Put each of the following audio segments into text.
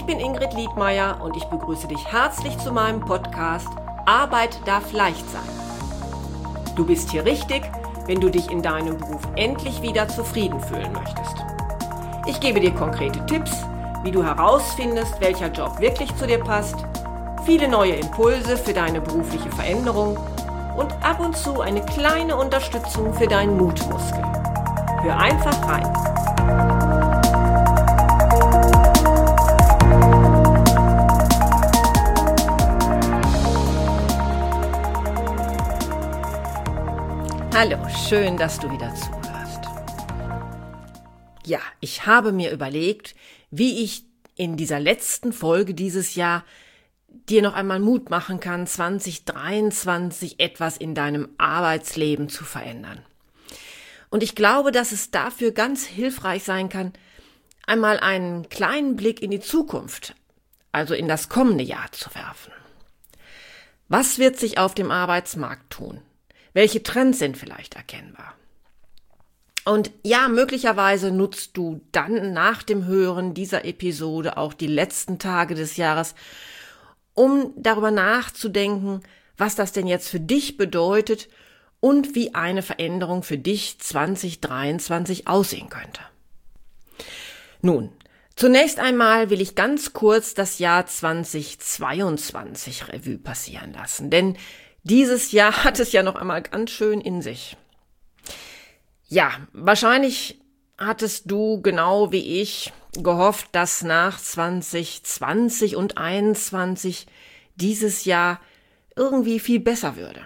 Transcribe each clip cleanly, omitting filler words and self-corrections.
Ich bin Ingrid Liedmeier und ich begrüße dich herzlich zu meinem Podcast Arbeit darf leicht sein. Du bist hier richtig, wenn du dich in deinem Beruf endlich wieder zufrieden fühlen möchtest. Ich gebe dir konkrete Tipps, wie du herausfindest, welcher Job wirklich zu dir passt, viele neue Impulse für deine berufliche Veränderung und ab und zu eine kleine Unterstützung für deinen Mutmuskel. Hör einfach rein. Hallo, schön, dass du wieder zuhörst. Ja, ich habe mir überlegt, wie ich in dieser letzten Folge dieses Jahr dir noch einmal Mut machen kann, 2023 etwas in deinem Arbeitsleben zu verändern. Und ich glaube, dass es dafür ganz hilfreich sein kann, einmal einen kleinen Blick in die Zukunft, also in das kommende Jahr zu werfen. Was wird sich auf dem Arbeitsmarkt tun? Welche Trends sind vielleicht erkennbar? Und ja, möglicherweise nutzt du dann nach dem Hören dieser Episode auch die letzten Tage des Jahres, um darüber nachzudenken, was das denn jetzt für dich bedeutet und wie eine Veränderung für dich 2023 aussehen könnte. Nun, zunächst einmal will ich ganz kurz das Jahr 2022 Revue passieren lassen, denn dieses Jahr hat es ja noch einmal ganz schön in sich. Ja, wahrscheinlich hattest du genau wie ich gehofft, dass nach 2020 und 2021 dieses Jahr irgendwie viel besser würde.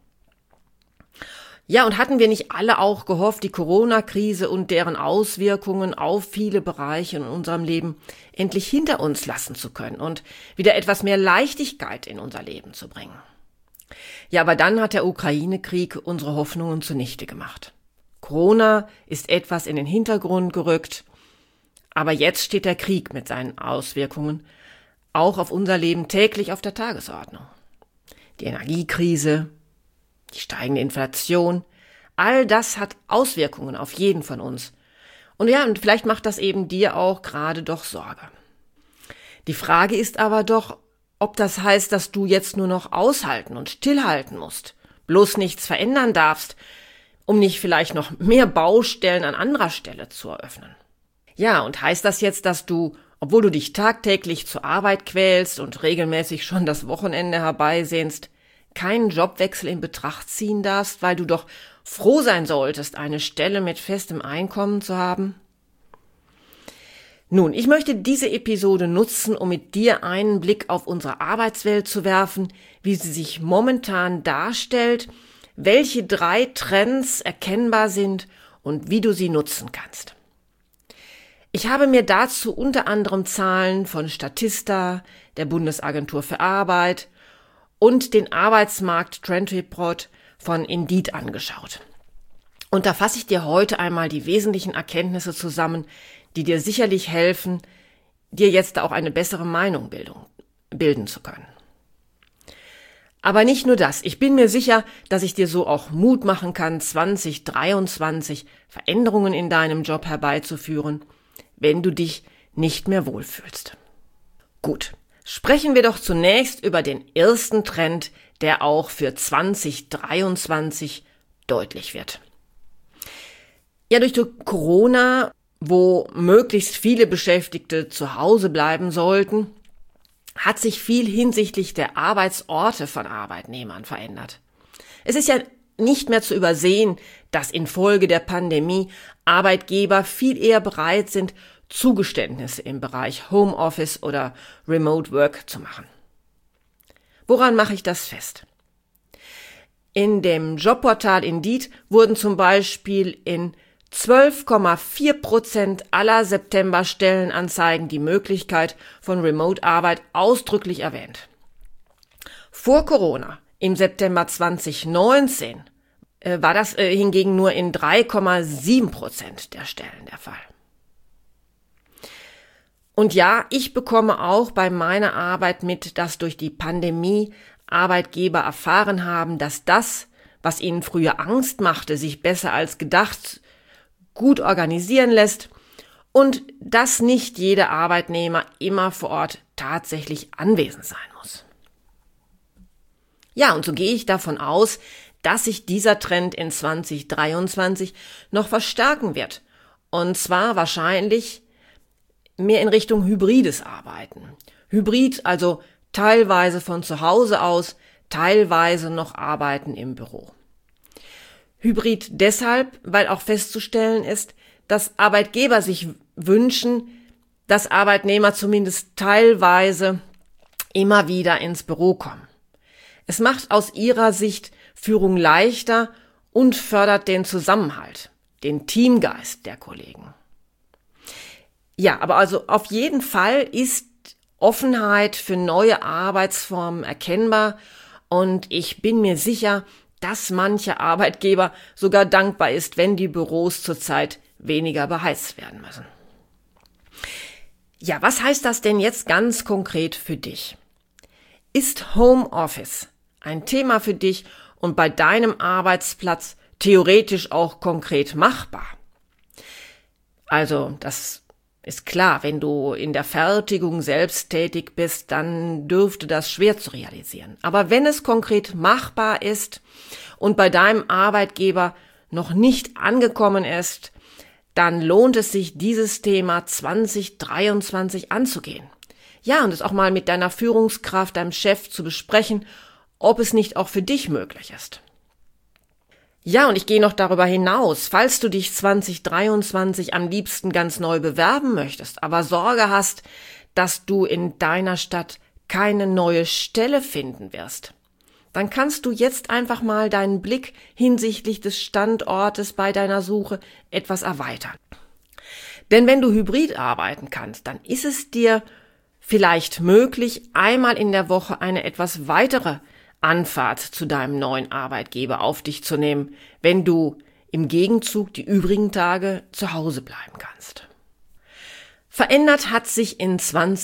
Ja, und hatten wir nicht alle auch gehofft, die Corona-Krise und deren Auswirkungen auf viele Bereiche in unserem Leben endlich hinter uns lassen zu können und wieder etwas mehr Leichtigkeit in unser Leben zu bringen? Ja, aber dann hat der Ukraine-Krieg unsere Hoffnungen zunichte gemacht. Corona ist etwas in den Hintergrund gerückt, aber jetzt steht der Krieg mit seinen Auswirkungen auch auf unser Leben täglich auf der Tagesordnung. Die Energiekrise, die steigende Inflation, all das hat Auswirkungen auf jeden von uns. Und ja, und vielleicht macht das eben dir auch gerade doch Sorge. Die Frage ist aber doch, ob das heißt, dass du jetzt nur noch aushalten und stillhalten musst, bloß nichts verändern darfst, um nicht vielleicht noch mehr Baustellen an anderer Stelle zu eröffnen. Ja, und heißt das jetzt, dass du, obwohl du dich tagtäglich zur Arbeit quälst und regelmäßig schon das Wochenende herbeisehnst, keinen Jobwechsel in Betracht ziehen darfst, weil du doch froh sein solltest, eine Stelle mit festem Einkommen zu haben? Nun, ich möchte diese Episode nutzen, um mit dir einen Blick auf unsere Arbeitswelt zu werfen, wie sie sich momentan darstellt, welche 3 Trends erkennbar sind und wie du sie nutzen kannst. Ich habe mir dazu unter anderem Zahlen von Statista, der Bundesagentur für Arbeit und den Arbeitsmarkt Trend Report von Indeed angeschaut. Und da fasse ich dir heute einmal die wesentlichen Erkenntnisse zusammen, die dir sicherlich helfen, dir jetzt auch eine bessere Meinung bilden zu können. Aber nicht nur das. Ich bin mir sicher, dass ich dir so auch Mut machen kann, 2023 Veränderungen in deinem Job herbeizuführen, wenn du dich nicht mehr wohlfühlst. Gut, sprechen wir doch zunächst über den ersten Trend, der auch für 2023 deutlich wird. Ja, durch Corona, wo möglichst viele Beschäftigte zu Hause bleiben sollten, hat sich viel hinsichtlich der Arbeitsorte von Arbeitnehmern verändert. Es ist ja nicht mehr zu übersehen, dass infolge der Pandemie Arbeitgeber viel eher bereit sind, Zugeständnisse im Bereich Homeoffice oder Remote Work zu machen. Woran mache ich das fest? In dem Jobportal Indeed wurden zum Beispiel in 12,4% aller September-Stellenanzeigen die Möglichkeit von Remote-Arbeit ausdrücklich erwähnt. Vor Corona, im September 2019, war das hingegen nur in 3,7% der Stellen der Fall. Und ja, ich bekomme auch bei meiner Arbeit mit, dass durch die Pandemie Arbeitgeber erfahren haben, dass das, was ihnen früher Angst machte, sich besser als gedacht gut organisieren lässt und dass nicht jeder Arbeitnehmer immer vor Ort tatsächlich anwesend sein muss. Ja, und so gehe ich davon aus, dass sich dieser Trend in 2023 noch verstärken wird. Und zwar wahrscheinlich mehr in Richtung hybrides Arbeiten. Hybrid, also teilweise von zu Hause aus, teilweise noch Arbeiten im Büro. Hybrid deshalb, weil auch festzustellen ist, dass Arbeitgeber sich wünschen, dass Arbeitnehmer zumindest teilweise immer wieder ins Büro kommen. Es macht aus ihrer Sicht Führung leichter und fördert den Zusammenhalt, den Teamgeist der Kollegen. Ja, aber also auf jeden Fall ist Offenheit für neue Arbeitsformen erkennbar und ich bin mir sicher, dass mancher Arbeitgeber sogar dankbar ist, wenn die Büros zurzeit weniger beheizt werden müssen. Ja, was heißt das denn jetzt ganz konkret für dich? Ist Homeoffice ein Thema für dich und bei deinem Arbeitsplatz theoretisch auch konkret machbar? Also, das ist klar, wenn du in der Fertigung selbst tätig bist, dann dürfte das schwer zu realisieren. Aber wenn es konkret machbar ist und bei deinem Arbeitgeber noch nicht angekommen ist, dann lohnt es sich, dieses Thema 2023 anzugehen. Ja, und es auch mal mit deiner Führungskraft, deinem Chef zu besprechen, ob es nicht auch für dich möglich ist. Ja, und ich gehe noch darüber hinaus, falls du dich 2023 am liebsten ganz neu bewerben möchtest, aber Sorge hast, dass du in deiner Stadt keine neue Stelle finden wirst, dann kannst du jetzt einfach mal deinen Blick hinsichtlich des Standortes bei deiner Suche etwas erweitern. Denn wenn du hybrid arbeiten kannst, dann ist es dir vielleicht möglich, einmal in der Woche eine etwas weitere Anfahrt zu deinem neuen Arbeitgeber auf dich zu nehmen, wenn du im Gegenzug die übrigen Tage zu Hause bleiben kannst. Verändert hat sich in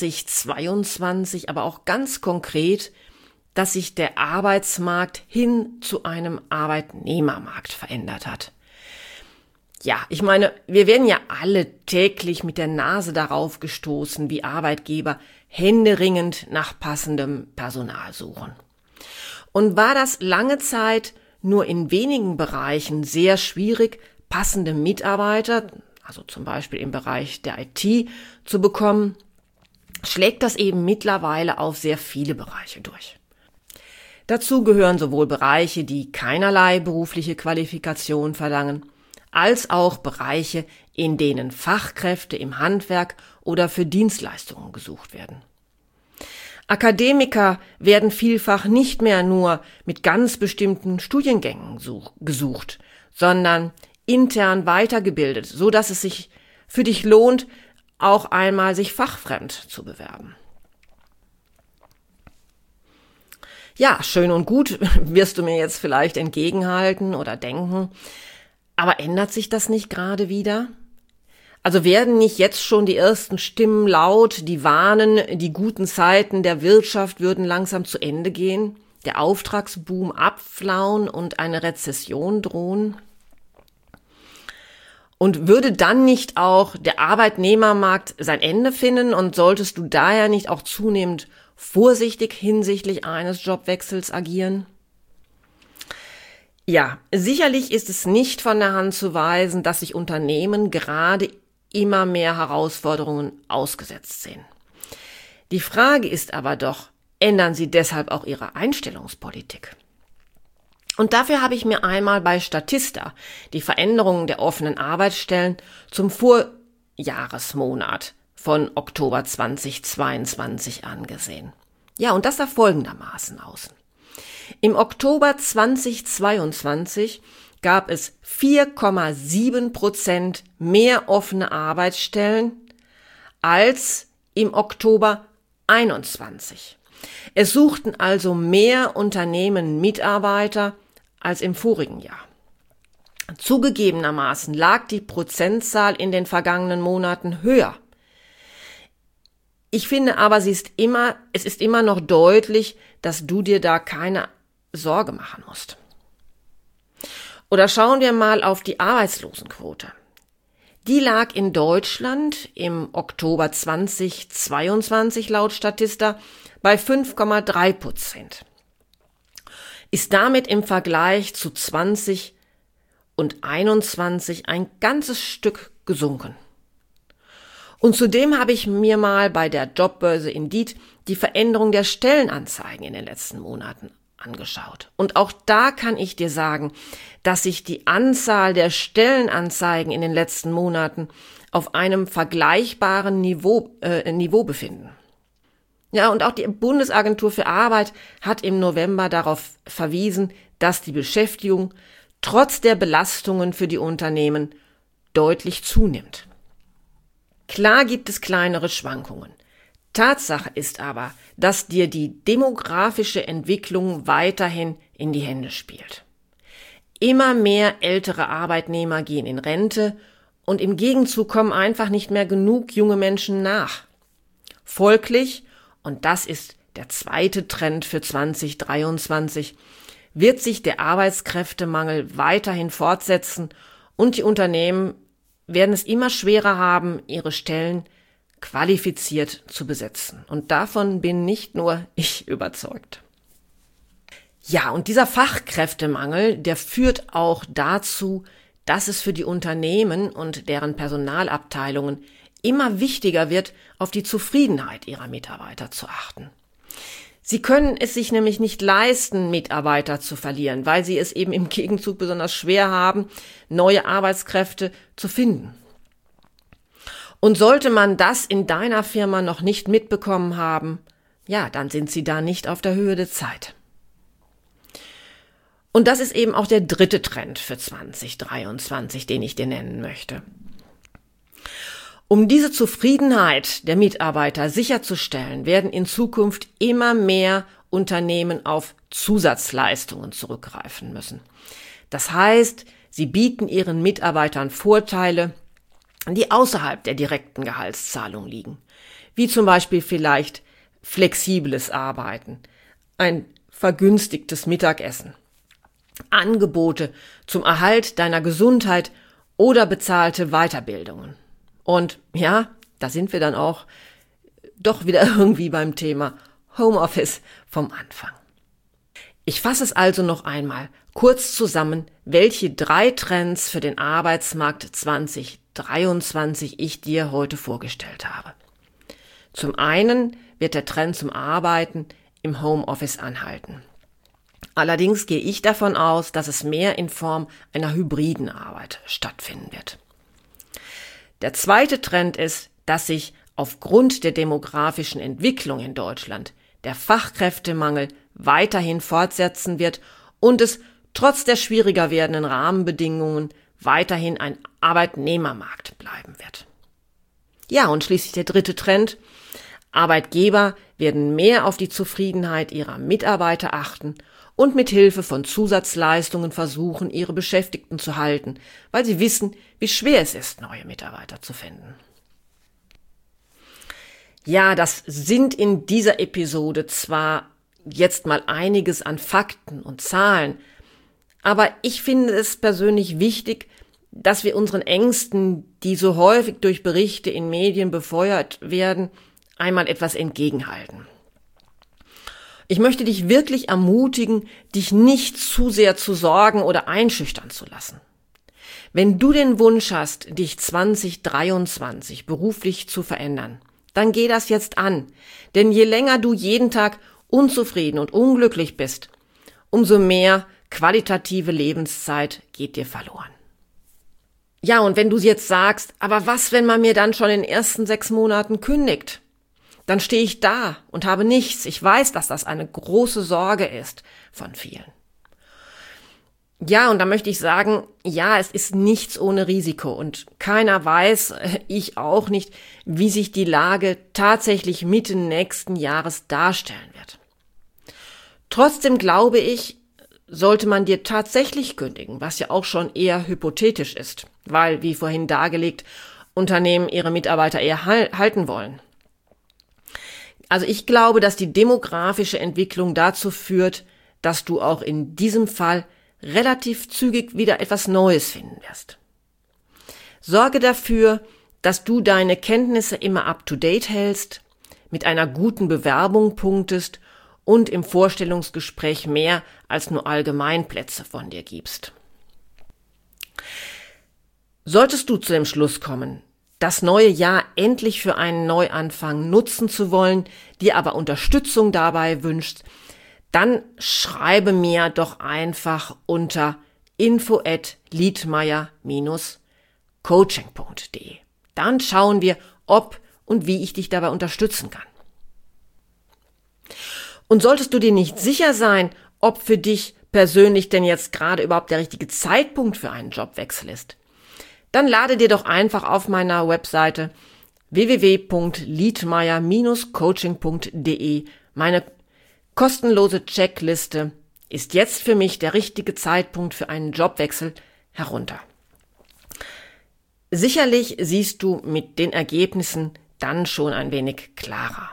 2022 aber auch ganz konkret, dass sich der Arbeitsmarkt hin zu einem Arbeitnehmermarkt verändert hat. Ja, ich meine, wir werden ja alle täglich mit der Nase darauf gestoßen, wie Arbeitgeber händeringend nach passendem Personal suchen. Und war das lange Zeit nur in wenigen Bereichen sehr schwierig, passende Mitarbeiter, also zum Beispiel im Bereich der IT, zu bekommen, schlägt das eben mittlerweile auf sehr viele Bereiche durch. Dazu gehören sowohl Bereiche, die keinerlei berufliche Qualifikation verlangen, als auch Bereiche, in denen Fachkräfte im Handwerk oder für Dienstleistungen gesucht werden. Akademiker werden vielfach nicht mehr nur mit ganz bestimmten Studiengängen gesucht, sondern intern weitergebildet, so dass es sich für dich lohnt, auch einmal sich fachfremd zu bewerben. Ja, schön und gut, wirst du mir jetzt vielleicht entgegenhalten oder denken, aber ändert sich das nicht gerade wieder? Also werden nicht jetzt schon die ersten Stimmen laut, die warnen, die guten Zeiten der Wirtschaft würden langsam zu Ende gehen, der Auftragsboom abflauen und eine Rezession drohen? Und würde dann nicht auch der Arbeitnehmermarkt sein Ende finden und solltest du daher nicht auch zunehmend vorsichtig hinsichtlich eines Jobwechsels agieren? Ja, sicherlich ist es nicht von der Hand zu weisen, dass sich Unternehmen gerade immer mehr Herausforderungen ausgesetzt sehen. Die Frage ist aber doch, ändern sie deshalb auch ihre Einstellungspolitik? Und dafür habe ich mir einmal bei Statista die Veränderungen der offenen Arbeitsstellen zum Vorjahresmonat von Oktober 2022 angesehen. Ja, und das sah folgendermaßen aus. Im Oktober 2022 gab es 4,7% mehr offene Arbeitsstellen als im Oktober 21. Es suchten also mehr Unternehmen Mitarbeiter als im vorigen Jahr. Zugegebenermaßen lag die Prozentzahl in den vergangenen Monaten höher. Ich finde aber, es ist immer noch deutlich, dass du dir da keine Sorge machen musst. Oder schauen wir mal auf die Arbeitslosenquote. Die lag in Deutschland im Oktober 2022 laut Statista bei 5,3%. Ist damit im Vergleich zu 20 und 21 ein ganzes Stück gesunken. Und zudem habe ich mir mal bei der Jobbörse Indeed die Veränderung der Stellenanzeigen in den letzten Monaten angeschaut. Und auch da kann ich dir sagen, dass sich die Anzahl der Stellenanzeigen in den letzten Monaten auf einem vergleichbaren Niveau befinden. Ja, und auch die Bundesagentur für Arbeit hat im November darauf verwiesen, dass die Beschäftigung trotz der Belastungen für die Unternehmen deutlich zunimmt. Klar gibt es kleinere Schwankungen. Tatsache ist aber, dass dir die demografische Entwicklung weiterhin in die Hände spielt. Immer mehr ältere Arbeitnehmer gehen in Rente und im Gegenzug kommen einfach nicht mehr genug junge Menschen nach. Folglich, und das ist der zweite Trend für 2023, wird sich der Arbeitskräftemangel weiterhin fortsetzen und die Unternehmen werden es immer schwerer haben, ihre Stellen qualifiziert zu besetzen. Und davon bin nicht nur ich überzeugt. Ja, und dieser Fachkräftemangel, der führt auch dazu, dass es für die Unternehmen und deren Personalabteilungen immer wichtiger wird, auf die Zufriedenheit ihrer Mitarbeiter zu achten. Sie können es sich nämlich nicht leisten, Mitarbeiter zu verlieren, weil sie es eben im Gegenzug besonders schwer haben, neue Arbeitskräfte zu finden. Und sollte man das in deiner Firma noch nicht mitbekommen haben, ja, dann sind sie da nicht auf der Höhe der Zeit. Und das ist eben auch der dritte Trend für 2023, den ich dir nennen möchte. Um diese Zufriedenheit der Mitarbeiter sicherzustellen, werden in Zukunft immer mehr Unternehmen auf Zusatzleistungen zurückgreifen müssen. Das heißt, sie bieten ihren Mitarbeitern Vorteile, die außerhalb der direkten Gehaltszahlung liegen, wie zum Beispiel vielleicht flexibles Arbeiten, ein vergünstigtes Mittagessen, Angebote zum Erhalt deiner Gesundheit oder bezahlte Weiterbildungen. Und ja, da sind wir dann auch doch wieder irgendwie beim Thema Homeoffice vom Anfang. Ich fasse es also noch einmal kurz zusammen, welche 3 Trends für den Arbeitsmarkt 2023 ich dir heute vorgestellt habe. Zum einen wird der Trend zum Arbeiten im Homeoffice anhalten. Allerdings gehe ich davon aus, dass es mehr in Form einer hybriden Arbeit stattfinden wird. Der zweite Trend ist, dass sich aufgrund der demografischen Entwicklung in Deutschland der Fachkräftemangel weiterhin fortsetzen wird und es trotz der schwieriger werdenden Rahmenbedingungen weiterhin ein Arbeitnehmermarkt bleiben wird. Ja, und schließlich der dritte Trend. Arbeitgeber werden mehr auf die Zufriedenheit ihrer Mitarbeiter achten und mit Hilfe von Zusatzleistungen versuchen, ihre Beschäftigten zu halten, weil sie wissen, wie schwer es ist, neue Mitarbeiter zu finden. Ja, das sind in dieser Episode zwar jetzt mal einiges an Fakten und Zahlen, aber ich finde es persönlich wichtig, dass wir unseren Ängsten, die so häufig durch Berichte in Medien befeuert werden, einmal etwas entgegenhalten. Ich möchte dich wirklich ermutigen, dich nicht zu sehr zu sorgen oder einschüchtern zu lassen. Wenn du den Wunsch hast, dich 2023 beruflich zu verändern, dann geh das jetzt an. Denn je länger du jeden Tag unzufrieden und unglücklich bist, umso mehr qualitative Lebenszeit geht dir verloren. Ja, und wenn du jetzt sagst, aber was, wenn man mir dann schon in den ersten 6 Monaten kündigt? Dann stehe ich da und habe nichts. Ich weiß, dass das eine große Sorge ist von vielen. Ja, und da möchte ich sagen, ja, es ist nichts ohne Risiko und keiner weiß, ich auch nicht, wie sich die Lage tatsächlich Mitte nächsten Jahres darstellen wird. Trotzdem glaube ich, sollte man dir tatsächlich kündigen, was ja auch schon eher hypothetisch ist, weil, wie vorhin dargelegt, Unternehmen ihre Mitarbeiter eher halten wollen. Also ich glaube, dass die demografische Entwicklung dazu führt, dass du auch in diesem Fall relativ zügig wieder etwas Neues finden wirst. Sorge dafür, dass du deine Kenntnisse immer up-to-date hältst, mit einer guten Bewerbung punktest und im Vorstellungsgespräch mehr als nur Allgemeinplätze von dir gibst. Solltest du zu dem Schluss kommen, das neue Jahr endlich für einen Neuanfang nutzen zu wollen, dir aber Unterstützung dabei wünschst, dann schreibe mir doch einfach unter info@liedmeier-coaching.de. Dann schauen wir, ob und wie ich dich dabei unterstützen kann. Und solltest du dir nicht sicher sein, ob für dich persönlich denn jetzt gerade überhaupt der richtige Zeitpunkt für einen Jobwechsel ist, dann lade dir doch einfach auf meiner Webseite www.liedmeier-coaching.de meine kostenlose Checkliste "Ist jetzt für mich der richtige Zeitpunkt für einen Jobwechsel" herunter. Sicherlich siehst du mit den Ergebnissen dann schon ein wenig klarer.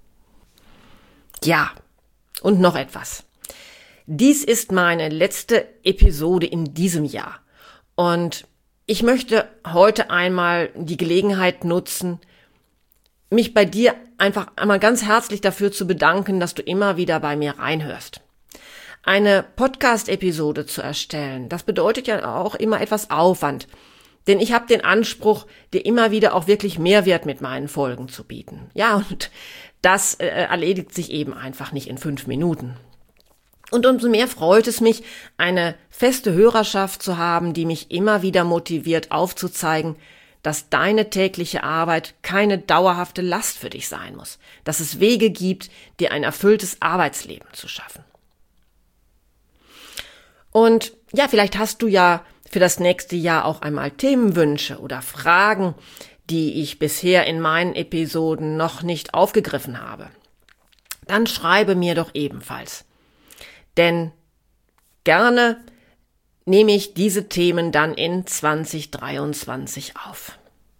Ja, und noch etwas. Dies ist meine letzte Episode in diesem Jahr und ich möchte heute einmal die Gelegenheit nutzen, mich bei dir einfach einmal ganz herzlich dafür zu bedanken, dass du immer wieder bei mir reinhörst. Eine Podcast-Episode zu erstellen, das bedeutet ja auch immer etwas Aufwand, denn ich habe den Anspruch, dir immer wieder auch wirklich Mehrwert mit meinen Folgen zu bieten. Ja, und das erledigt sich eben einfach nicht in 5 Minuten. Und umso mehr freut es mich, eine feste Hörerschaft zu haben, die mich immer wieder motiviert aufzuzeigen, dass deine tägliche Arbeit keine dauerhafte Last für dich sein muss, dass es Wege gibt, dir ein erfülltes Arbeitsleben zu schaffen. Und ja, vielleicht hast du ja für das nächste Jahr auch einmal Themenwünsche oder Fragen, die ich bisher in meinen Episoden noch nicht aufgegriffen habe. Dann schreibe mir doch ebenfalls. Denn gerne nehme ich diese Themen dann in 2023 auf.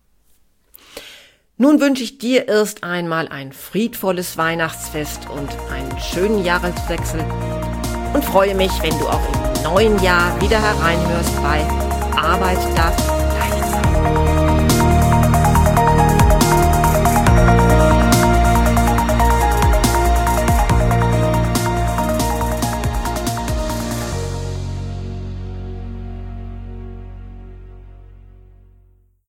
Nun wünsche ich dir erst einmal ein friedvolles Weihnachtsfest und einen schönen Jahreswechsel und freue mich, wenn du auch im neuen Jahr wieder hereinhörst bei Arbeit darf